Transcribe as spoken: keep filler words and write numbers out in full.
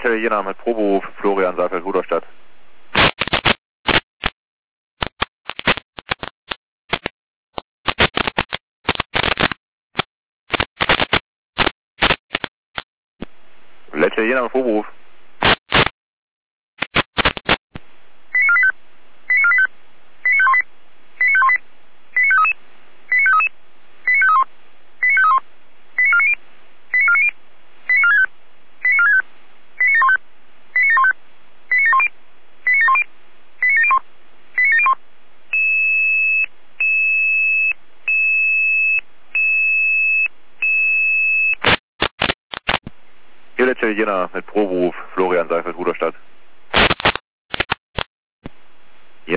Italiener mit Proberuf, Florian Seifeld, Rudolstadt. Italiener mit Proberuf. Hier der Italiener mit Proberuf, Florian Seifeld, Rudolstadt.